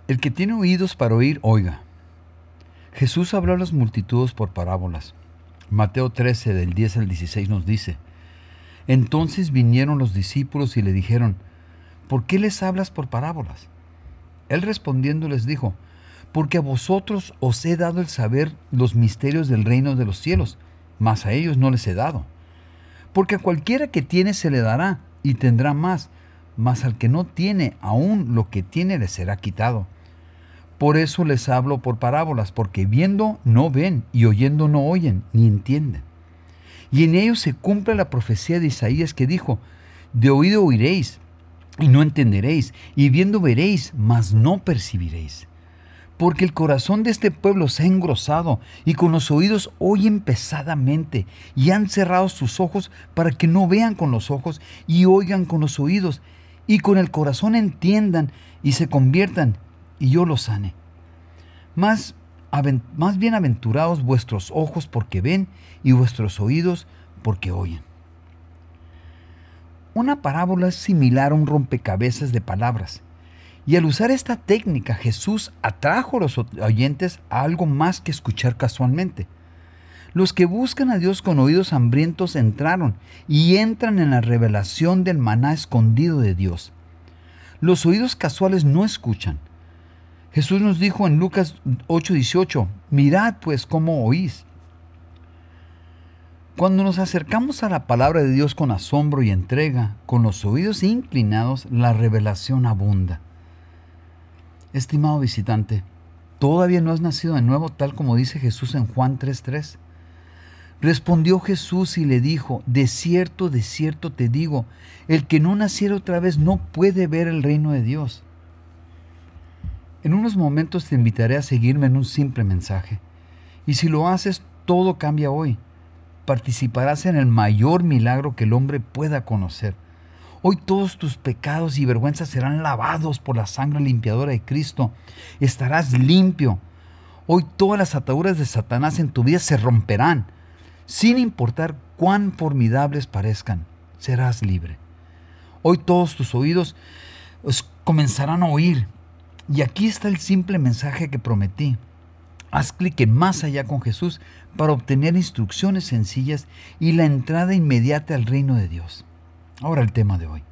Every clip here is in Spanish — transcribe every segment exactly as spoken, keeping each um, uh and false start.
El que tiene oídos para oír, oiga. Jesús habló a las multitudes por parábolas. Mateo trece, del diez al dieciséis nos dice: Entonces vinieron los discípulos y le dijeron: ¿Por qué les hablas por parábolas? Él respondiendo les dijo: Porque a vosotros os he dado el saber los misterios del reino de los cielos, mas a ellos no les he dado. Porque a cualquiera que tiene se le dará, y tendrá más, mas al que no tiene, aún lo que tiene le será quitado. Por eso les hablo por parábolas, porque viendo no ven, y oyendo no oyen, ni entienden. Y en ellos se cumple la profecía de Isaías que dijo: De oído oiréis, y no entenderéis, y viendo veréis, mas no percibiréis. Porque el corazón de este pueblo se ha engrosado, y con los oídos oyen pesadamente, y han cerrado sus ojos para que no vean con los ojos, y oigan con los oídos, y con el corazón entiendan, y se conviertan, y yo los sane. Más, más bienaventurados vuestros ojos porque ven, y vuestros oídos porque oyen. Una parábola es similar a un rompecabezas de palabras. Y al usar esta técnica, Jesús atrajo a los oyentes a algo más que escuchar casualmente. Los que buscan a Dios con oídos hambrientos entraron y entran en la revelación del maná escondido de Dios. Los oídos casuales no escuchan. Jesús nos dijo en Lucas ocho dieciocho, mirad pues cómo oís. Cuando nos acercamos a la palabra de Dios con asombro y entrega, con los oídos inclinados, la revelación abunda. Estimado visitante, ¿todavía no has nacido de nuevo tal como dice Jesús en Juan tres tres? Respondió Jesús y le dijo: De cierto, de cierto te digo, el que no naciera otra vez no puede ver el reino de Dios. En unos momentos te invitaré a seguirme en un simple mensaje. Y si lo haces, todo cambia hoy. Participarás en el mayor milagro que el hombre pueda conocer. Hoy todos tus pecados y vergüenzas serán lavados por la sangre limpiadora de Cristo. Estarás limpio. Hoy todas las ataduras de Satanás en tu vida se romperán. Sin importar cuán formidables parezcan, serás libre. Hoy todos tus oídos pues, comenzarán a oír. Y aquí está el simple mensaje que prometí. Haz clic en Más Allá con Jesús para obtener instrucciones sencillas y la entrada inmediata al reino de Dios. Ahora el tema de hoy.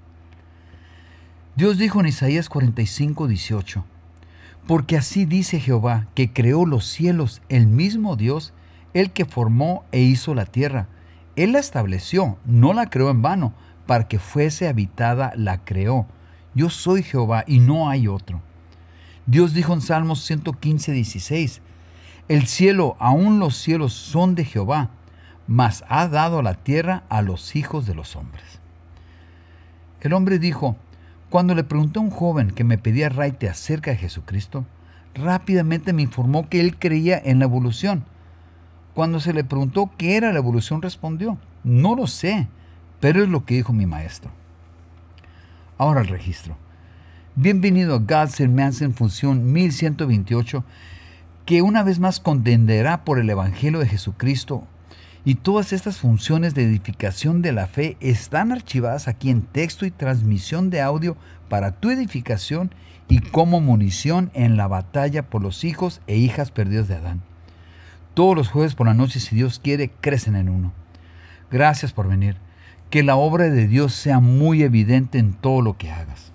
Dios dijo en Isaías cuarenta y cinco, dieciocho, porque así dice Jehová, que creó los cielos, el mismo Dios, el que formó e hizo la tierra. Él la estableció, no la creó en vano, para que fuese habitada la creó. Yo soy Jehová y no hay otro. Dios dijo en Salmos ciento quince, dieciséis, el cielo, aún los cielos son de Jehová, mas ha dado la tierra a los hijos de los hombres. El hombre dijo: cuando le pregunté a un joven que me pedía raite acerca de Jesucristo, rápidamente me informó que él creía en la evolución. Cuando se le preguntó qué era la evolución, respondió: no lo sé, pero es lo que dijo mi maestro. Ahora el registro. Bienvenido a God's Man's Función mil ciento veintiocho, que una vez más contenderá por el Evangelio de Jesucristo. Y todas estas funciones de edificación de la fe están archivadas aquí en texto y transmisión de audio para tu edificación y como munición en la batalla por los hijos e hijas perdidos de Adán. Todos los jueves por la noche, si Dios quiere, crecen en uno. Gracias por venir. Que la obra de Dios sea muy evidente en todo lo que hagas.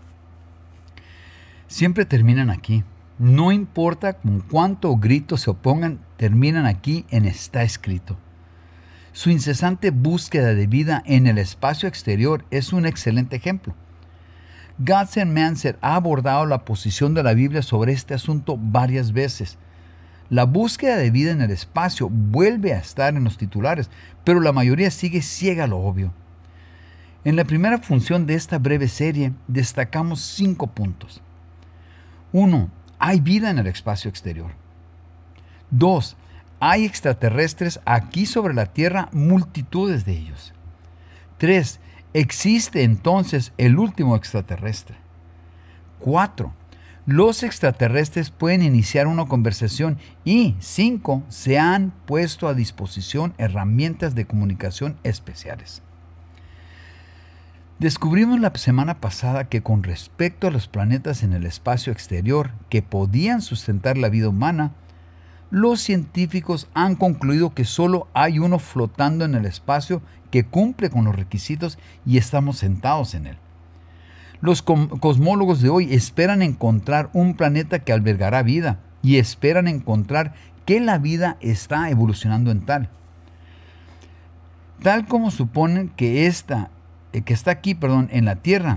Siempre terminan aquí. No importa con cuánto grito se opongan, terminan aquí en está escrito. Su incesante búsqueda de vida en el espacio exterior es un excelente ejemplo. God's Manser ha abordado la posición de la Biblia sobre este asunto varias veces. La búsqueda de vida en el espacio vuelve a estar en los titulares, pero la mayoría sigue ciega a lo obvio. En la primera función de esta breve serie destacamos cinco puntos. uno. Hay vida en el espacio exterior. dos. Hay extraterrestres aquí sobre la Tierra, multitudes de ellos. tres. Existe entonces el último extraterrestre. cuatro. Los extraterrestres pueden iniciar una conversación. Y cinco. Se han puesto a disposición herramientas de comunicación especiales. Descubrimos la semana pasada que con respecto a los planetas en el espacio exterior que podían sustentar la vida humana, los científicos han concluido que solo hay uno flotando en el espacio que cumple con los requisitos y estamos sentados en él. Los cosmólogos de hoy esperan encontrar un planeta que albergará vida y esperan encontrar que la vida está evolucionando en tal. Tal como suponen que, esta, que está aquí perdón, en la Tierra.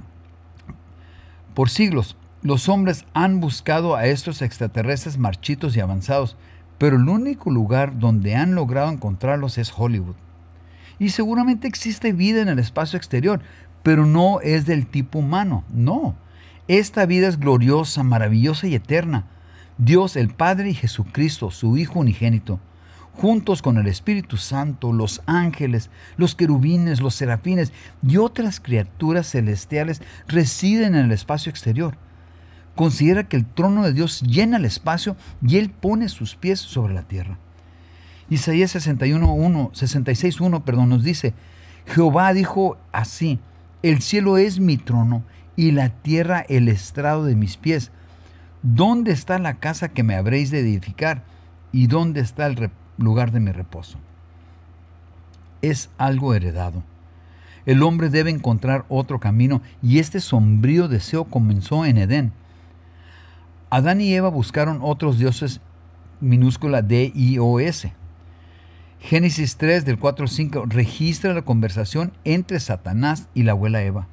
Por siglos, los hombres han buscado a estos extraterrestres marchitos y avanzados, pero el único lugar donde han logrado encontrarlos es Hollywood. Y seguramente existe vida en el espacio exterior, pero no es del tipo humano, no. Esta vida es gloriosa, maravillosa y eterna. Dios el Padre y Jesucristo, su Hijo unigénito, juntos con el Espíritu Santo, los ángeles, los querubines, los serafines y otras criaturas celestiales residen en el espacio exterior. Considera que el trono de Dios llena el espacio y Él pone sus pies sobre la tierra. Isaías sesenta y seis uno perdón, nos dice, Jehová dijo así, el cielo es mi trono y la tierra el estrado de mis pies. ¿Dónde está la casa que me habréis de edificar? ¿Y dónde está el lugar de mi reposo? Es algo heredado. El hombre debe encontrar otro camino y este sombrío deseo comenzó en Edén. Adán y Eva buscaron otros dioses, minúscula D I O S. Génesis tres, del cuatro al cinco, registra la conversación entre Satanás y la abuela Eva.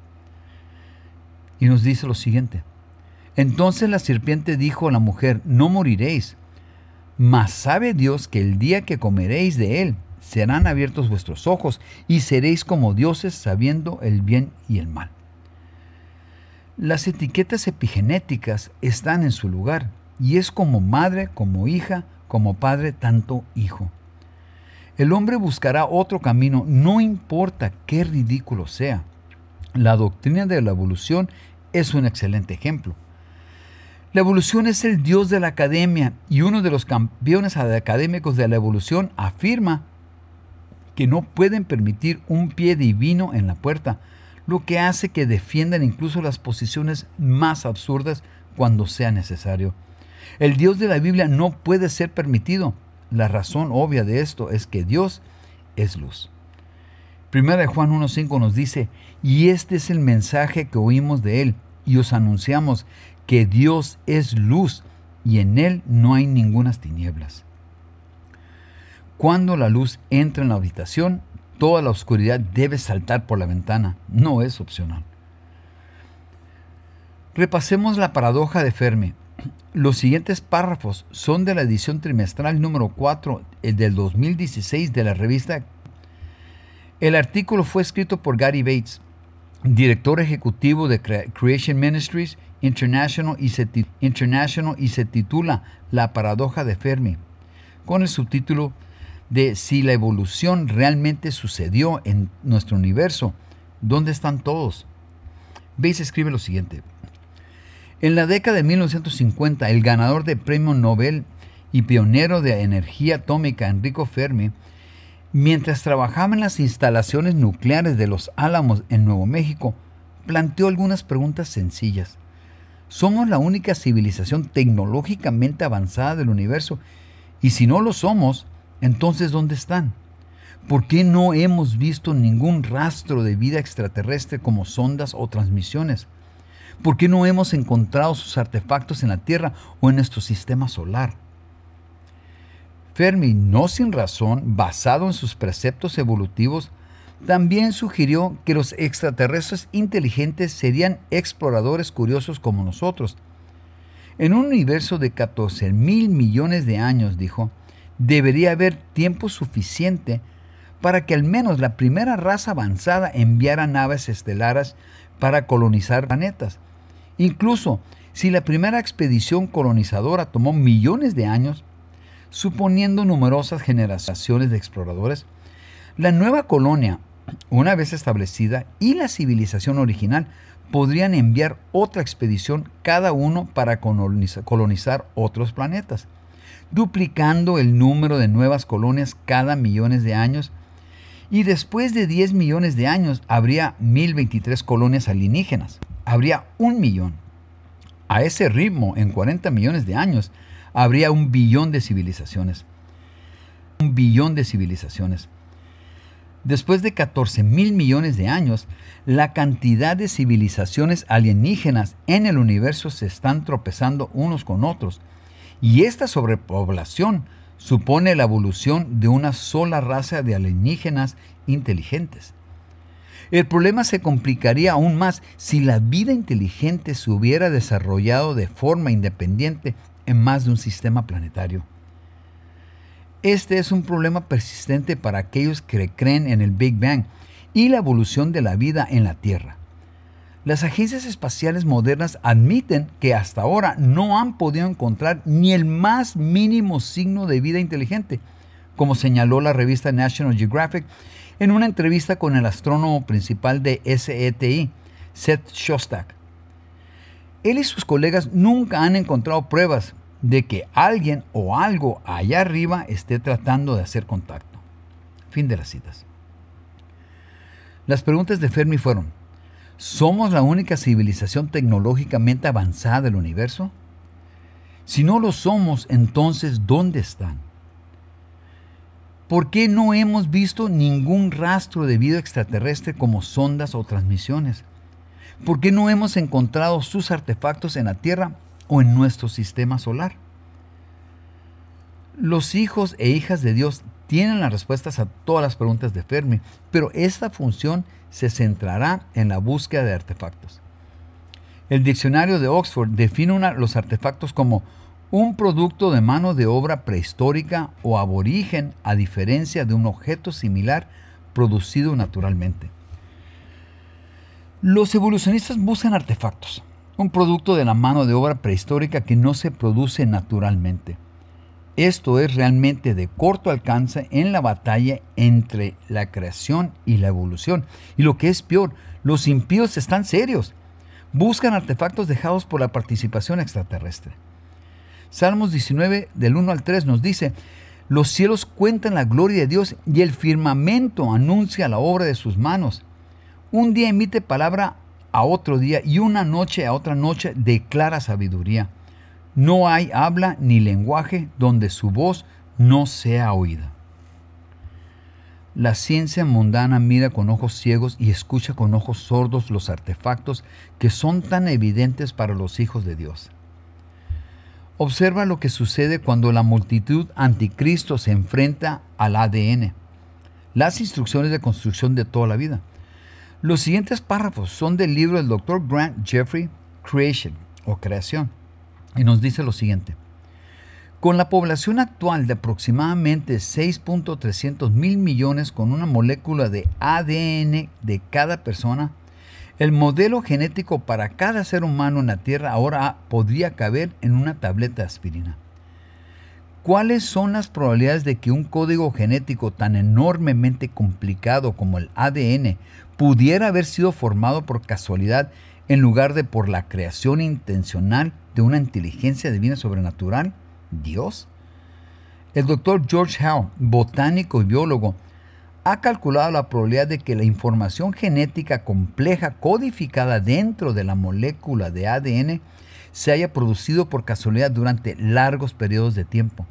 Y nos dice lo siguiente. Entonces la serpiente dijo a la mujer, no moriréis, mas sabe Dios que el día que comeréis de él, serán abiertos vuestros ojos y seréis como dioses sabiendo el bien y el mal. Las etiquetas epigenéticas están en su lugar y es como madre, como hija, como padre, tanto hijo. El hombre buscará otro camino, no importa qué ridículo sea. La doctrina de la evolución es un excelente ejemplo. La evolución es el dios de la academia y uno de los campeones académicos de la evolución afirma que no pueden permitir un pie divino en la puerta, lo que hace que defiendan incluso las posiciones más absurdas cuando sea necesario. El Dios de la Biblia no puede ser permitido. La razón obvia de esto es que Dios es luz. Primera de Juan uno cinco nos dice, y este es el mensaje que oímos de él, y os anunciamos que Dios es luz, y en él no hay ningunas tinieblas. Cuando la luz entra en la habitación, toda la oscuridad debe saltar por la ventana, no es opcional. Repasemos la paradoja de Fermi. Los siguientes párrafos son de la edición trimestral número cuatro del dos mil dieciséis de la revista. El artículo fue escrito por Gary Bates, director ejecutivo de Creation Ministries International y, se International y se titula La paradoja de Fermi, con el subtítulo de Si la evolución realmente sucedió en nuestro universo, ¿dónde están todos? Bates escribe lo siguiente. En la década de mil novecientos cincuenta, el ganador del premio Nobel y pionero de energía atómica Enrico Fermi, mientras trabajaba en las instalaciones nucleares de Los Álamos en Nuevo México, planteó algunas preguntas sencillas. ¿Somos la única civilización tecnológicamente avanzada del universo? Y si no lo somos, entonces ¿dónde están? ¿Por qué no hemos visto ningún rastro de vida extraterrestre como sondas o transmisiones? ¿Por qué no hemos encontrado sus artefactos en la Tierra o en nuestro sistema solar? Fermi, no sin razón, basado en sus preceptos evolutivos, también sugirió que los extraterrestres inteligentes serían exploradores curiosos como nosotros. En un universo de catorce mil millones de años, dijo, debería haber tiempo suficiente para que al menos la primera raza avanzada enviara naves estelares para colonizar planetas. Incluso si la primera expedición colonizadora tomó millones de años, suponiendo numerosas generaciones de exploradores, la nueva colonia, una vez establecida, y la civilización original podrían enviar otra expedición cada uno para colonizar otros planetas, duplicando el número de nuevas colonias cada millones de años, Y después de diez millones de años habría mil veintitrés colonias alienígenas. Habría un millón. A ese ritmo, en cuarenta millones de años, habría un billón de civilizaciones. Un billón de civilizaciones. Después de catorce mil millones de años, la cantidad de civilizaciones alienígenas en el universo se están tropezando unos con otros. Y esta sobrepoblación supone la evolución de una sola raza de alienígenas inteligentes. El problema se complicaría aún más si la vida inteligente se hubiera desarrollado de forma independiente en más de un sistema planetario. Este es un problema persistente para aquellos que creen en el Big Bang y la evolución de la vida en la Tierra. Las agencias espaciales modernas admiten que hasta ahora no han podido encontrar ni el más mínimo signo de vida inteligente, como señaló la revista National Geographic en una entrevista con el astrónomo principal de S E T I, Seth Shostak. Él y sus colegas nunca han encontrado pruebas de que alguien o algo allá arriba esté tratando de hacer contacto. Fin de las citas. Las preguntas de Fermi fueron: ¿somos la única civilización tecnológicamente avanzada del universo? Si no lo somos, entonces, ¿dónde están? ¿Por qué no hemos visto ningún rastro de vida extraterrestre como sondas o transmisiones? ¿Por qué no hemos encontrado sus artefactos en la Tierra o en nuestro sistema solar? Los hijos e hijas de Dios tienen las respuestas a todas las preguntas de Fermi, pero esta función se centrará en la búsqueda de artefactos. El diccionario de Oxford define una, los artefactos como un producto de mano de obra prehistórica o aborigen, a diferencia de un objeto similar producido naturalmente. Los evolucionistas buscan artefactos, un producto de la mano de obra prehistórica que no se produce naturalmente. Esto es realmente de corto alcance en la batalla entre la creación y la evolución. Y lo que es peor, los impíos están serios. Buscan artefactos dejados por la participación extraterrestre. Salmos diecinueve, del uno al tres, nos dice: los cielos cuentan la gloria de Dios y el firmamento anuncia la obra de sus manos. Un día emite palabra a otro día y una noche a otra noche declara sabiduría. No hay habla ni lenguaje donde su voz no sea oída. La ciencia mundana mira con ojos ciegos y escucha con ojos sordos los artefactos que son tan evidentes para los hijos de Dios. Observa lo que sucede cuando la multitud anticristo se enfrenta al A D N, las instrucciones de construcción de toda la vida. Los siguientes párrafos son del libro del doctor Grant Jeffrey, Creation o Creación, y nos dice lo siguiente: con la población actual de aproximadamente seis punto trescientos mil millones con una molécula de A D N de cada persona, el modelo genético para cada ser humano en la Tierra ahora podría caber en una tableta de aspirina. ¿Cuáles son las probabilidades de que un código genético tan enormemente complicado como el A D N pudiera haber sido formado por casualidad en lugar de por la creación intencional de una inteligencia divina sobrenatural, Dios? El doctor George Howe, botánico y biólogo, ha calculado la probabilidad de que la información genética compleja codificada dentro de la molécula de A D N se haya producido por casualidad durante largos periodos de tiempo.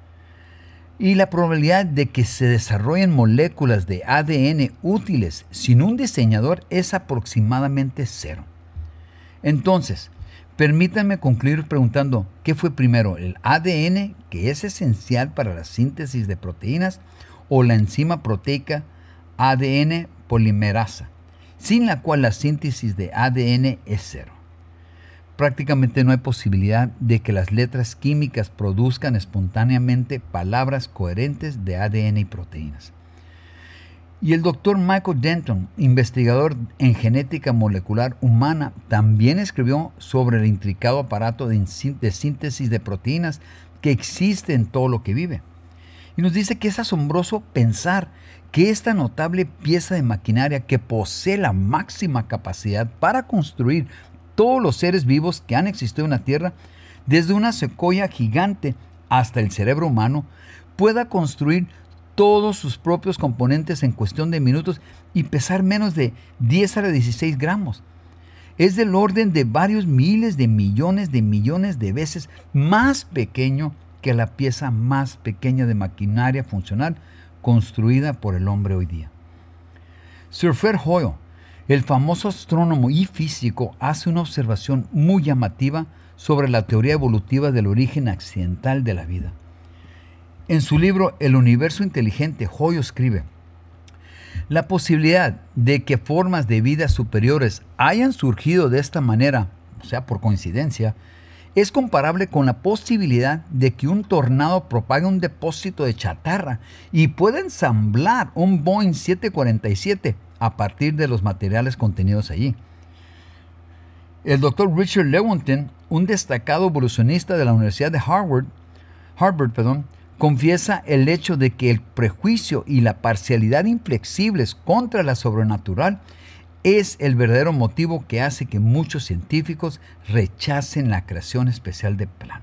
Y la probabilidad de que se desarrollen moléculas de A D N útiles sin un diseñador es aproximadamente cero. Entonces, permítanme concluir preguntando: ¿qué fue primero, el A D N, que es esencial para la síntesis de proteínas, o la enzima proteica A D N polimerasa, sin la cual la síntesis de A D N es cero? Prácticamente no hay posibilidad de que las letras químicas produzcan espontáneamente palabras coherentes de A D N y proteínas. Y el doctor Michael Denton, investigador en genética molecular humana, también escribió sobre el intricado aparato de, de síntesis de proteínas que existe en todo lo que vive. Y nos dice que es asombroso pensar que esta notable pieza de maquinaria, que posee la máxima capacidad para construir todos los seres vivos que han existido en la Tierra, desde una secuoya gigante hasta el cerebro humano, pueda construir todos sus propios componentes en cuestión de minutos y pesar menos de diez a la dieciséis gramos. Es del orden de varios miles de millones de millones de veces más pequeño que la pieza más pequeña de maquinaria funcional construida por el hombre hoy día. Sir Fred Hoyle, el famoso astrónomo y físico, hace una observación muy llamativa sobre la teoría evolutiva del origen accidental de la vida. En su libro El universo inteligente, Hoyle escribe: la posibilidad de que formas de vida superiores hayan surgido de esta manera, o sea, por coincidencia, es comparable con la posibilidad de que un tornado propague un depósito de chatarra y pueda ensamblar un Boeing siete cuarenta y siete a partir de los materiales contenidos allí. El doctor Richard Lewontin, un destacado evolucionista de la Universidad de Harvard, Harvard, perdón, confiesa el hecho de que el prejuicio y la parcialidad inflexibles contra la sobrenatural es el verdadero motivo que hace que muchos científicos rechacen la creación especial de plano.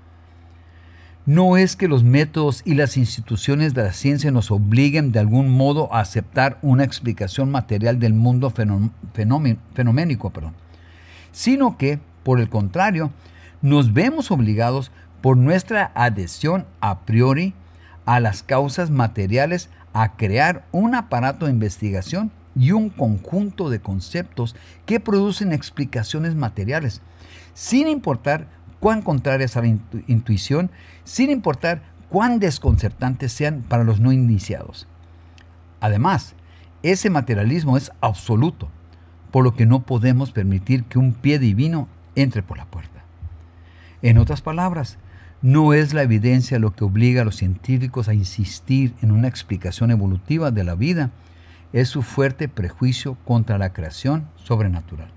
No es que los métodos y las instituciones de la ciencia nos obliguen de algún modo a aceptar una explicación material del mundo fenoménico, perdón, sino que, por el contrario, nos vemos obligados por nuestra adhesión a priori a las causas materiales a crear un aparato de investigación y un conjunto de conceptos que producen explicaciones materiales, sin importar cuán contrarias a la intu- intuición, sin importar cuán desconcertantes sean para los no iniciados. Además, ese materialismo es absoluto, por lo que no podemos permitir que un pie divino entre por la puerta. En otras palabras, no es la evidencia lo que obliga a los científicos a insistir en una explicación evolutiva de la vida, es su fuerte prejuicio contra la creación sobrenatural.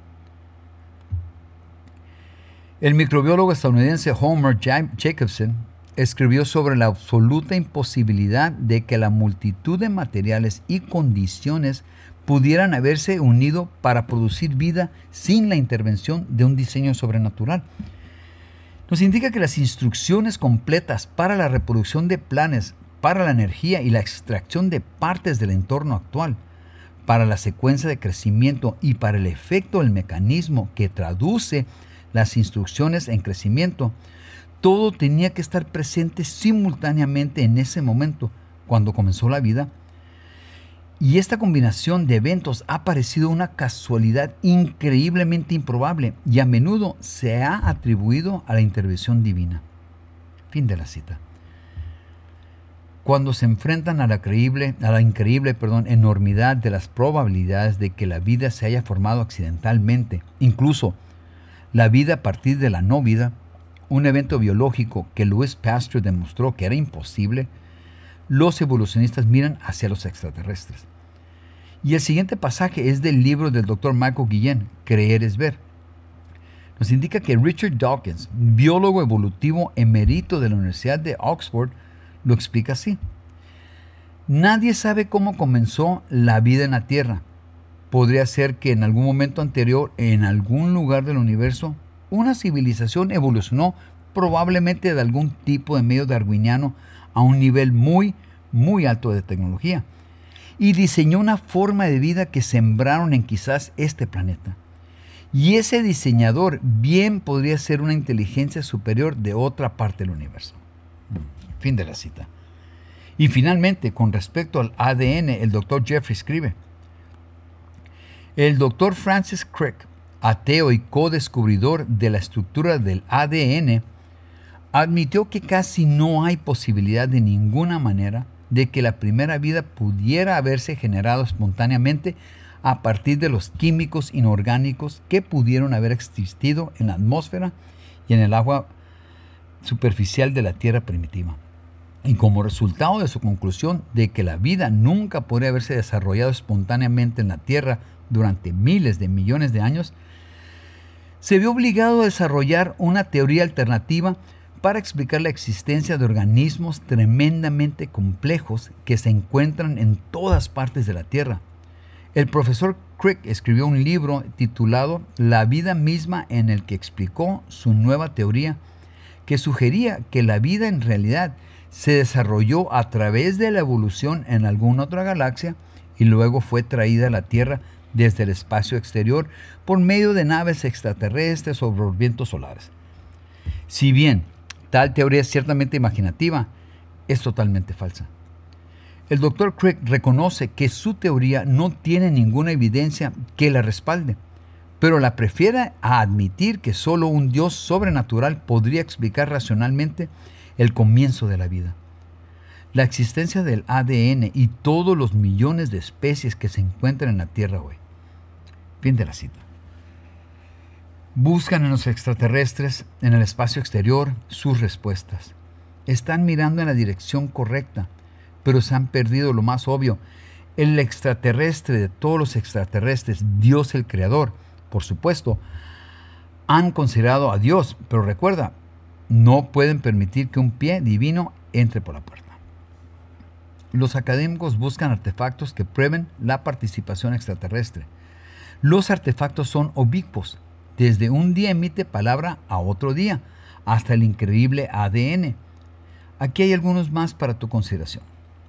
El microbiólogo estadounidense Homer Jacobson escribió sobre la absoluta imposibilidad de que la multitud de materiales y condiciones pudieran haberse unido para producir vida sin la intervención de un diseño sobrenatural. Nos indica que las instrucciones completas para la reproducción de planes, para la energía y la extracción de partes del entorno actual, para la secuencia de crecimiento y para el efecto del mecanismo que traduce las instrucciones en crecimiento, todo tenía que estar presente simultáneamente en ese momento, cuando comenzó la vida. Y esta combinación de eventos ha parecido una casualidad increíblemente improbable y a menudo se ha atribuido a la intervención divina. Fin de la cita. Cuando se enfrentan a la, creíble, a la increíble perdón, enormidad de las probabilidades de que la vida se haya formado accidentalmente, incluso la vida a partir de la no vida, un evento biológico que Louis Pasteur demostró que era imposible, los evolucionistas miran hacia los extraterrestres. Y el siguiente pasaje es del libro del doctor Michael Guillen, Creer es ver. Nos indica que Richard Dawkins, biólogo evolutivo emérito de la Universidad de Oxford, lo explica así. Nadie sabe cómo comenzó la vida en la Tierra. Podría ser que en algún momento anterior, en algún lugar del universo, una civilización evolucionó probablemente de algún tipo de medio darwiniano a un nivel muy, muy alto de tecnología y diseñó una forma de vida que sembraron en quizás este planeta. Y ese diseñador bien podría ser una inteligencia superior de otra parte del universo. Fin de la cita. Y finalmente, con respecto al A D N, el doctor Jeffrey escribe: el doctor Francis Crick, ateo y co-descubridor de la estructura del A D N, admitió que casi no hay posibilidad de ninguna manera de que la primera vida pudiera haberse generado espontáneamente a partir de los químicos inorgánicos que pudieron haber existido en la atmósfera y en el agua superficial de la Tierra primitiva. Y como resultado de su conclusión de que la vida nunca podría haberse desarrollado espontáneamente en la Tierra durante miles de millones de años, se vio obligado a desarrollar una teoría alternativa para explicar la existencia de organismos tremendamente complejos que se encuentran en todas partes de la Tierra. El profesor Crick escribió un libro titulado La vida misma, en el que explicó su nueva teoría, que sugería que la vida en realidad se desarrolló a través de la evolución en alguna otra galaxia y luego fue traída a la Tierra desde el espacio exterior por medio de naves extraterrestres o por vientos solares. Si bien tal teoría es ciertamente imaginativa, es totalmente falsa. El doctor Crick reconoce que su teoría no tiene ninguna evidencia que la respalde, pero la prefiere a admitir que solo un Dios sobrenatural podría explicar racionalmente el comienzo de la vida. La existencia del A D N y todos los millones de especies que se encuentran en la Tierra hoy. Fin de la cita. Buscan en los extraterrestres, en el espacio exterior, sus respuestas. Están mirando en la dirección correcta, pero se han perdido lo más obvio. El extraterrestre de todos los extraterrestres, Dios el Creador, por supuesto, han considerado a Dios, pero recuerda, no pueden permitir que un pie divino entre por la puerta. Los académicos buscan artefactos que prueben la participación extraterrestre. Los artefactos son ubicuos. Desde un día emite palabra a otro día, hasta el increíble A D N. Aquí hay algunos más para tu consideración.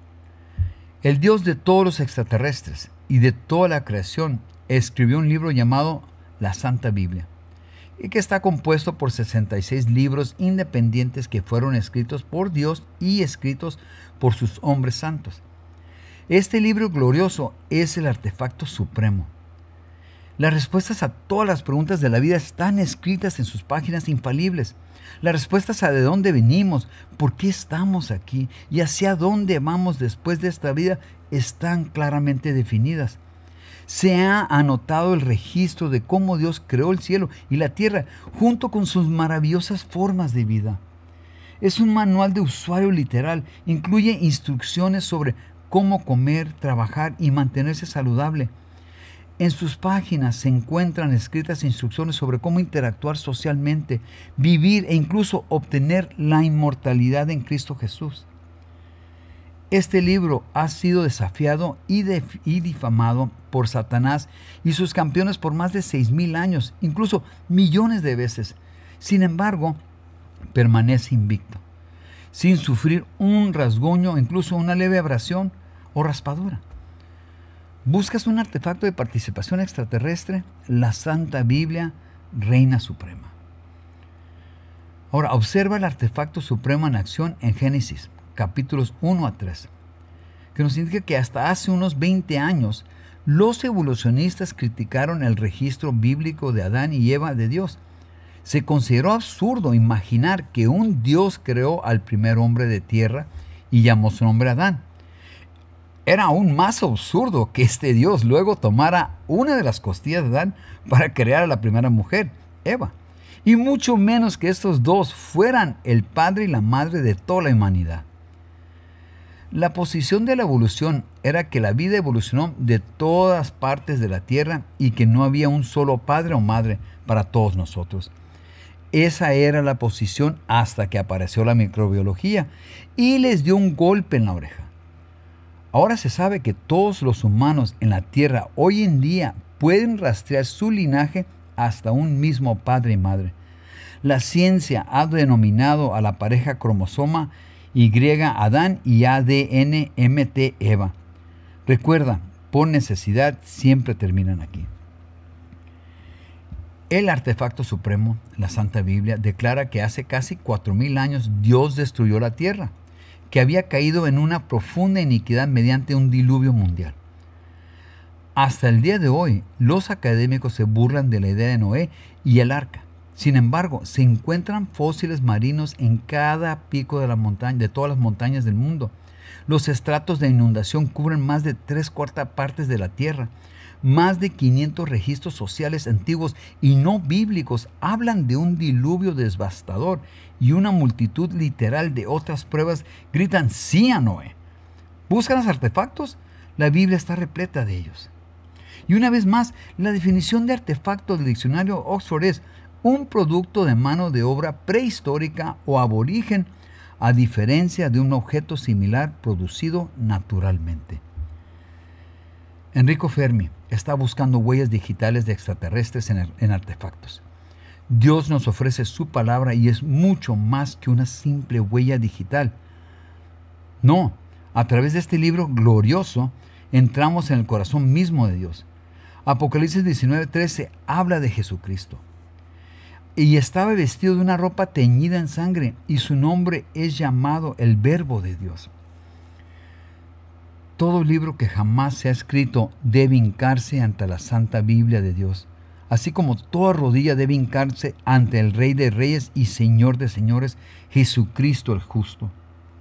El Dios de todos los extraterrestres y de toda la creación escribió un libro llamado la Santa Biblia, y que está compuesto por sesenta y seis libros independientes que fueron escritos por Dios y escritos por sus hombres santos. Este libro glorioso es el artefacto supremo. Las respuestas a todas las preguntas de la vida están escritas en sus páginas infalibles. Las respuestas a de dónde venimos, por qué estamos aquí y hacia dónde vamos después de esta vida están claramente definidas. Se ha anotado el registro de cómo Dios creó el cielo y la tierra junto con sus maravillosas formas de vida. Es un manual de usuario literal. Incluye instrucciones sobre cómo comer, trabajar y mantenerse saludable. En sus páginas se encuentran escritas instrucciones sobre cómo interactuar socialmente, vivir e incluso obtener la inmortalidad en Cristo Jesús. Este libro ha sido desafiado y, def- y difamado por Satanás y sus campeones por más de seis mil años, incluso millones de veces. Sin embargo, permanece invicto, sin sufrir un rasguño, incluso una leve abrasión o raspadura. ¿Buscas un artefacto de participación extraterrestre? La Santa Biblia, Reina Suprema. Ahora, observa el artefacto supremo en acción en Génesis, capítulos uno a tres, que nos indica que hasta hace unos veinte años los evolucionistas criticaron el registro bíblico de Adán y Eva de Dios. Se consideró absurdo imaginar que un Dios creó al primer hombre de tierra y llamó su nombre Adán. Era aún más absurdo que este Dios luego tomara una de las costillas de Adán para crear a la primera mujer, Eva. Y mucho menos que estos dos fueran el padre y la madre de toda la humanidad. La posición de la evolución era que la vida evolucionó de todas partes de la tierra y que no había un solo padre o madre para todos nosotros. Esa era la posición hasta que apareció la microbiología y les dio un golpe en la oreja. Ahora se sabe que todos los humanos en la tierra hoy en día pueden rastrear su linaje hasta un mismo padre y madre. La ciencia ha denominado a la pareja cromosoma Y Adán y A D N M T Eva. Recuerda, por necesidad siempre terminan aquí. El artefacto supremo, la Santa Biblia, declara que hace casi cuatro mil años Dios destruyó la tierra, que había caído en una profunda iniquidad mediante un diluvio mundial. Hasta el día de hoy, los académicos se burlan de la idea de Noé y el arca. Sin embargo, se encuentran fósiles marinos en cada pico de la montaña, de todas las montañas del mundo. Los estratos de inundación cubren más de tres cuartas partes de la tierra. Más de quinientos registros sociales antiguos y no bíblicos hablan de un diluvio devastador y una multitud literal de otras pruebas gritan sí a Noé. ¿Buscan los artefactos? La Biblia está repleta de ellos. Y una vez más, la definición de artefacto del diccionario Oxford es un producto de mano de obra prehistórica o aborigen, a diferencia de un objeto similar producido naturalmente. Enrico Fermi está buscando huellas digitales de extraterrestres en, en artefactos. Dios nos ofrece su palabra y es mucho más que una simple huella digital. No, a través de este libro glorioso entramos en el corazón mismo de Dios. Apocalipsis diecinueve trece habla de Jesucristo. Y estaba vestido de una ropa teñida en sangre, y su nombre es llamado el Verbo de Dios. Todo libro que jamás se ha escrito debe hincarse ante la Santa Biblia de Dios, así como toda rodilla debe hincarse ante el Rey de Reyes y Señor de Señores, Jesucristo el justo.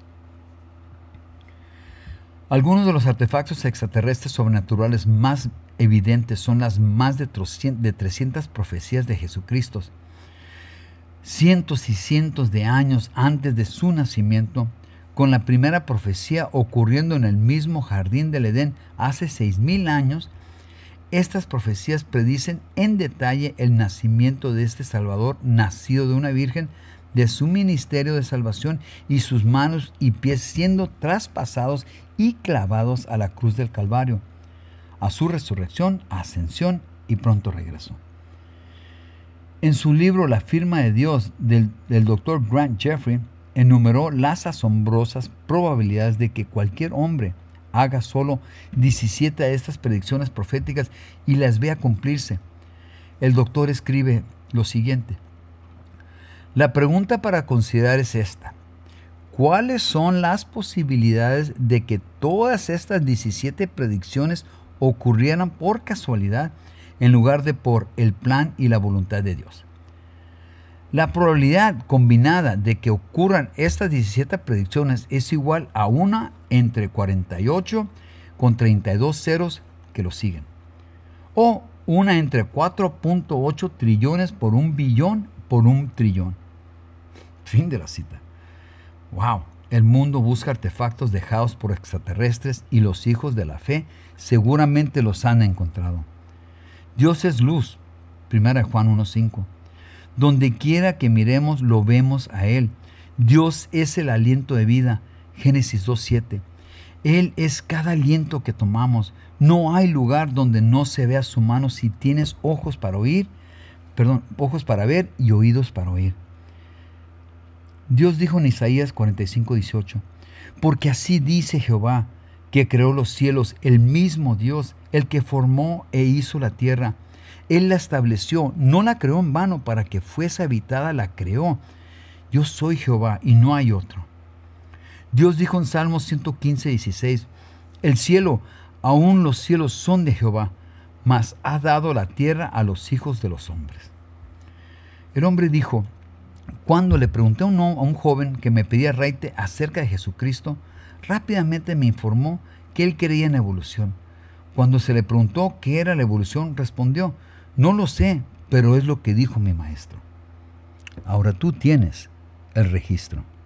Algunos de los artefactos extraterrestres sobrenaturales más evidentes son las más de trescientas profecías de Jesucristo. Cientos y cientos de años antes de su nacimiento, con la primera profecía ocurriendo en el mismo jardín del Edén hace seis mil años, estas profecías predicen en detalle el nacimiento de este Salvador, nacido de una virgen, de su ministerio de salvación y sus manos y pies siendo traspasados y clavados a la cruz del Calvario, a su resurrección, ascensión y pronto regreso. En su libro La firma de Dios, del, del doctor Grant Jeffrey, enumeró las asombrosas probabilidades de que cualquier hombre haga solo diecisiete de estas predicciones proféticas y las vea cumplirse. El doctor escribe lo siguiente: la pregunta para considerar es esta: ¿cuáles son las posibilidades de que todas estas diecisiete predicciones ocurrieran por casualidad en lugar de por el plan y la voluntad de Dios? La probabilidad combinada de que ocurran estas diecisiete predicciones es igual a una entre cuarenta y ocho con treinta y dos ceros que lo siguen, o una entre cuatro punto ocho trillones por un billón por un trillón. Fin de la cita. ¡Wow! El mundo busca artefactos dejados por extraterrestres y los hijos de la fe seguramente los han encontrado. Dios es luz, primera Juan uno cinco. Donde quiera que miremos, lo vemos a Él. Dios es el aliento de vida, Génesis dos siete. Él es cada aliento que tomamos. No hay lugar donde no se vea su mano si tienes ojos para oír, perdón, ojos para ver y oídos para oír. Dios dijo en Isaías cuarenta y cinco dieciocho, porque así dice Jehová, que creó los cielos, el mismo Dios, el que formó e hizo la tierra. Él la estableció, no la creó en vano para que fuese habitada, la creó. Yo soy Jehová y no hay otro. Dios dijo en Salmos ciento quince dieciséis, el cielo, aún los cielos son de Jehová, mas ha dado la tierra a los hijos de los hombres. El hombre dijo, cuando le pregunté a un, a un joven que me pedía raite acerca de Jesucristo, rápidamente me informó que él creía en evolución. Cuando se le preguntó qué era la evolución, respondió, no lo sé, pero es lo que dijo mi maestro. Ahora tú tienes el registro.